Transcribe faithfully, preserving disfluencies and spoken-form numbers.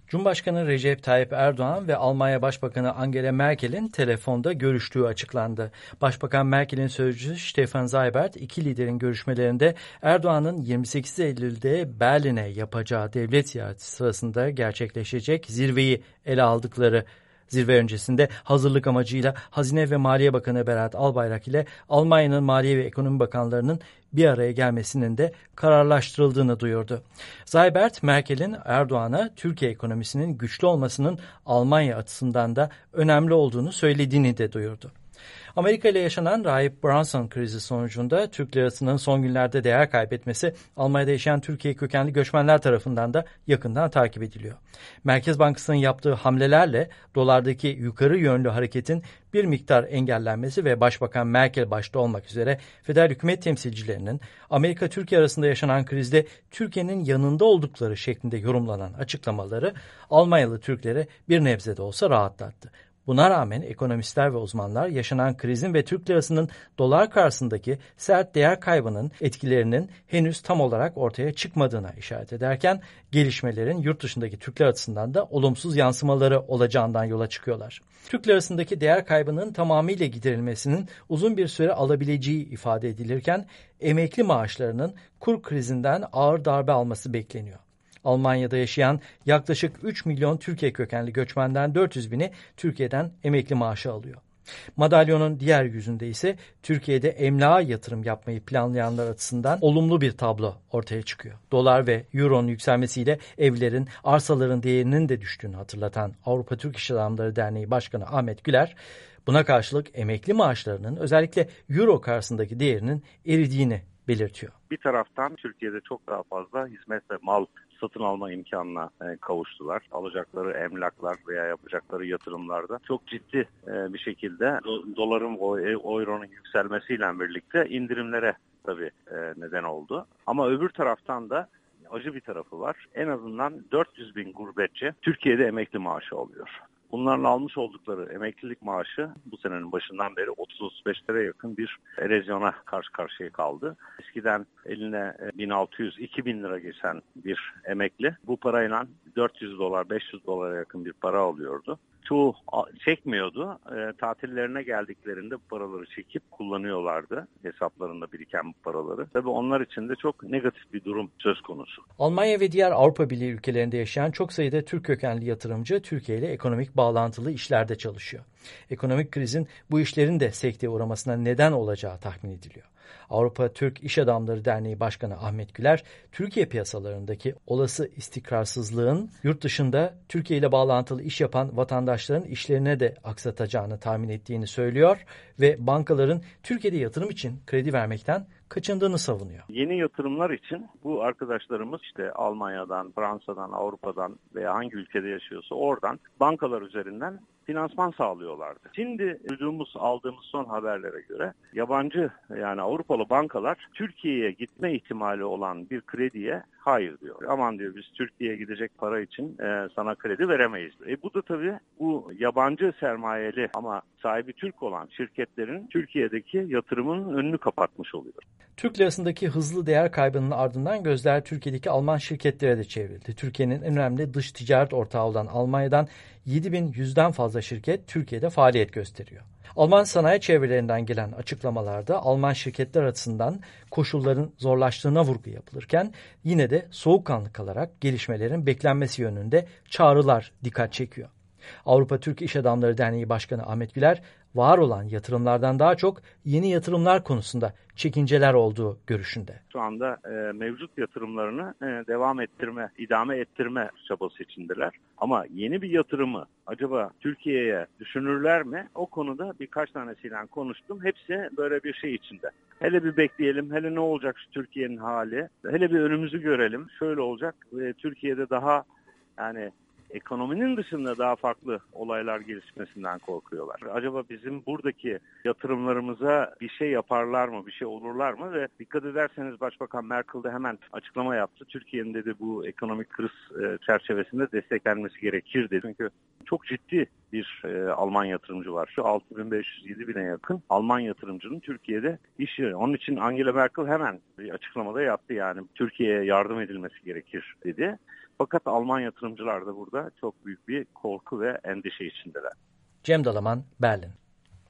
Cumhurbaşkanı Recep Tayyip Erdoğan ve Almanya Başbakanı Angela Merkel'in telefonda görüştüğü açıklandı. Başbakan Merkel'in sözcüsü Stefan Seibert, iki liderin görüşmelerinde Erdoğan'ın yirmi sekiz Eylül'de Berlin'e yapacağı devlet ziyareti sırasında gerçekleşecek zirveyi ele aldıkları, zirve öncesinde hazırlık amacıyla Hazine ve Maliye Bakanı Berat Albayrak ile Almanya'nın Maliye ve Ekonomi Bakanlarının bir araya gelmesinin de kararlaştırıldığını duyurdu. Seibert, Merkel'in Erdoğan'a Türkiye ekonomisinin güçlü olmasının Almanya açısından da önemli olduğunu söylediğini de duyurdu. Amerika ile yaşanan Rahip Brunson krizi sonucunda Türk lirasının son günlerde değer kaybetmesi Almanya'da yaşayan Türkiye kökenli göçmenler tarafından da yakından takip ediliyor. Merkez Bankası'nın yaptığı hamlelerle dolardaki yukarı yönlü hareketin bir miktar engellenmesi ve Başbakan Merkel başta olmak üzere federal hükümet temsilcilerinin Amerika-Türkiye arasında yaşanan krizde Türkiye'nin yanında oldukları şeklinde yorumlanan açıklamaları Almanyalı Türkleri bir nebze de olsa rahatlattı. Buna rağmen ekonomistler ve uzmanlar yaşanan krizin ve Türk lirasının dolar karşısındaki sert değer kaybının etkilerinin henüz tam olarak ortaya çıkmadığına işaret ederken gelişmelerin yurt dışındaki Türkler açısından da olumsuz yansımaları olacağından yola çıkıyorlar. Türk lirasındaki değer kaybının tamamıyla giderilmesinin uzun bir süre alabileceği ifade edilirken emekli maaşlarının kur krizinden ağır darbe alması bekleniyor. Almanya'da yaşayan yaklaşık üç milyon Türkiye kökenli göçmenden dört yüz bini Türkiye'den emekli maaşı alıyor. Madalyonun diğer yüzünde ise Türkiye'de emlağa yatırım yapmayı planlayanlar açısından olumlu bir tablo ortaya çıkıyor. Dolar ve Euro'nun yükselmesiyle evlerin, arsaların değerinin de düştüğünü hatırlatan Avrupa Türk İş Adamları Derneği Başkanı Ahmet Güler, buna karşılık emekli maaşlarının özellikle Euro karşısındaki değerinin eridiğini belirtiyor. Bir taraftan Türkiye'de çok daha fazla hizmet ve mal satın alma imkanına e, kavuştular. Alacakları emlaklar veya yapacakları yatırımlarda çok ciddi e, bir şekilde do- doların o euronun yükselmesiyle birlikte indirimlere tabii e, neden oldu. Ama öbür taraftan da acı bir tarafı var. En azından dört yüz bin gurbetçi Türkiye'de emekli maaşı alıyor. Bunların almış oldukları emeklilik maaşı bu senenin başından beri otuz otuz beş liraya yakın bir erozyona karşı karşıya kaldı. Eskiden eline bin altı yüz iki bin lira geçen bir emekli bu parayla dört yüz dolar beş yüz dolara yakın bir para alıyordu. Çoğu çekmiyordu. E, tatillerine geldiklerinde bu paraları çekip kullanıyorlardı. Hesaplarında biriken bu paraları. Tabii onlar için de çok negatif bir durum söz konusu. Almanya ve diğer Avrupa Birliği ülkelerinde yaşayan çok sayıda Türk kökenli yatırımcı Türkiye ile ekonomik bağlantılı işlerde çalışıyor. Ekonomik krizin bu işlerin de sekteye uğramasına neden olacağı tahmin ediliyor. Avrupa Türk İş Adamları Derneği Başkanı Ahmet Güler, Türkiye piyasalarındaki olası istikrarsızlığın yurt dışında Türkiye ile bağlantılı iş yapan vatandaşların işlerine de aksatacağını tahmin ettiğini söylüyor ve bankaların Türkiye'de yatırım için kredi vermekten kaçındığını savunuyor. Yeni yatırımlar için bu arkadaşlarımız işte Almanya'dan, Fransa'dan, Avrupa'dan veya hangi ülkede yaşıyorsa oradan bankalar üzerinden finansman sağlıyorlardı. Şimdi duyduğumuz, aldığımız son haberlere göre yabancı yani Avrupalı bankalar Türkiye'ye gitme ihtimali olan bir krediye hayır diyor. Aman diyor biz Türkiye'ye gidecek para için e, sana kredi veremeyiz. E bu da tabii bu yabancı sermayeli ama sahibi Türk olan şirketlerin Türkiye'deki yatırımının önünü kapatmış oluyor. Türk lirasındaki hızlı değer kaybının ardından gözler Türkiye'deki Alman şirketlere de çevrildi. Türkiye'nin en önemli dış ticaret ortağı olan Almanya'dan yedi bin yüzden fazla şirket Türkiye'de faaliyet gösteriyor. Alman sanayi çevrelerinden gelen açıklamalarda Alman şirketler açısından koşulların zorlaştığına vurgu yapılırken yine de soğukkanlı kalarak gelişmelerin beklenmesi yönünde çağrılar dikkat çekiyor. Avrupa Türk İş Adamları Derneği Başkanı Ahmet Güler, var olan yatırımlardan daha çok yeni yatırımlar konusunda çekinceler olduğu görüşünde. Şu anda e, mevcut yatırımlarını e, devam ettirme, idame ettirme çabası içindeler. Ama yeni bir yatırımı acaba Türkiye'ye düşünürler mi? O konuda birkaç tanesiyle konuştum. Hepsi böyle bir şey içinde. Hele bir bekleyelim, hele ne olacak şu Türkiye'nin hali? Hele bir önümüzü görelim. Şöyle olacak, e, Türkiye'de daha yani ekonominin dışında daha farklı olaylar gelişmesinden korkuyorlar. Acaba bizim buradaki yatırımlarımıza bir şey yaparlar mı, bir şey olurlar mı? Ve dikkat ederseniz Başbakan Merkel de hemen açıklama yaptı. Türkiye'nin dedi bu ekonomik kriz çerçevesinde desteklenmesi gerekir dedi. Çünkü çok ciddi bir e, Alman yatırımcı var. Şu altı bin beş yüz yedi bine yakın Alman yatırımcının Türkiye'de iş yeri. Onun için Angela Merkel hemen bir açıklamada yaptı yani Türkiye'ye yardım edilmesi gerekir dedi. Fakat Alman yatırımcılar da burada çok büyük bir korku ve endişe içindeler. Cem Dalaman, Berlin.